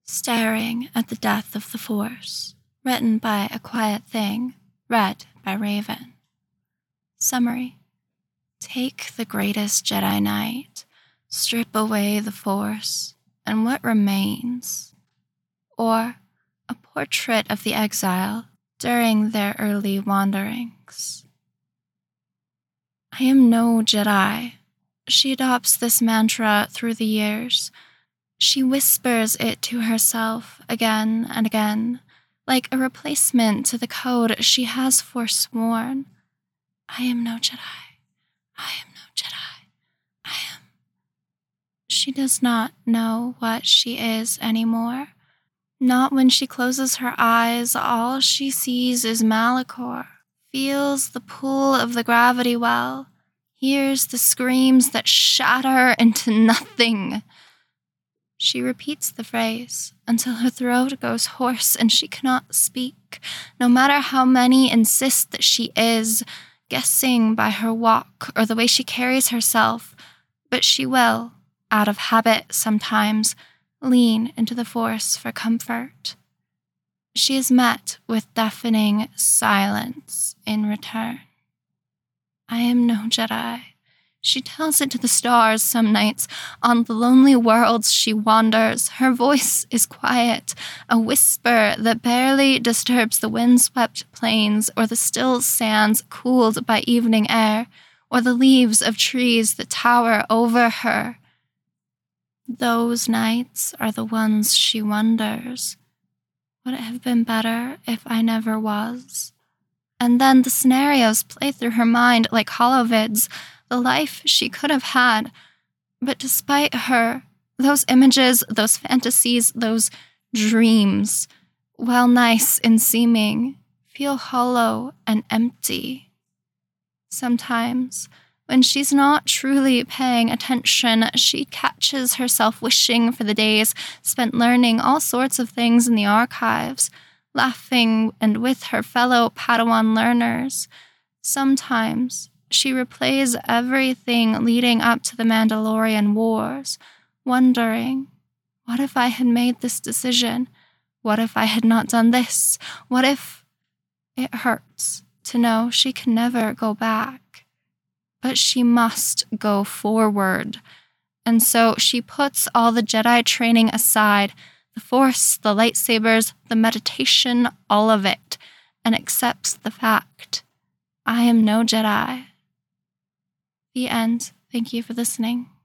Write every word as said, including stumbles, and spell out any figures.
Staring at the Death of the Force, written by A Quiet Thing, read by Raven. Summary. Take the greatest Jedi Knight, strip away the Force, and what remains? Or a portrait of the exile during their early wanderings. I am no Jedi. She adopts this mantra through the years. She whispers it to herself again and again, like a replacement to the code she has forsworn. I am no Jedi. I am no Jedi. I am. She does not know what she is anymore. Not when she closes her eyes, all she sees is Malachor, feels the pull of the gravity well, hears the screams that shatter into nothing. She repeats the phrase until her throat goes hoarse and she cannot speak, no matter how many insist that she is, guessing by her walk or the way she carries herself, but she will, out of habit sometimes, lean into the Force for comfort. She is met with deafening silence in return. I am no Jedi. She tells it to the stars some nights. On the lonely worlds she wanders, her voice is quiet, a whisper that barely disturbs the windswept plains or the still sands cooled by evening air, or the leaves of trees that tower over her. Those nights are the ones she wonders. Would it have been better if I never was? And then the scenarios play through her mind like holovids, the life she could have had. But despite her, those images, those fantasies, those dreams, while nice in seeming, feel hollow and empty. Sometimes, when she's not truly paying attention, she catches herself wishing for the days spent learning all sorts of things in the archives, laughing and with her fellow Padawan learners. Sometimes, she replays everything leading up to the Mandalorian Wars, wondering, what if I had made this decision? What if I had not done this? What if... It hurts to know she can never go back. But she must go forward. And so she puts all the Jedi training aside, the Force, the lightsabers, the meditation, all of it, and accepts the fact, I am no Jedi. The end. Thank you for listening.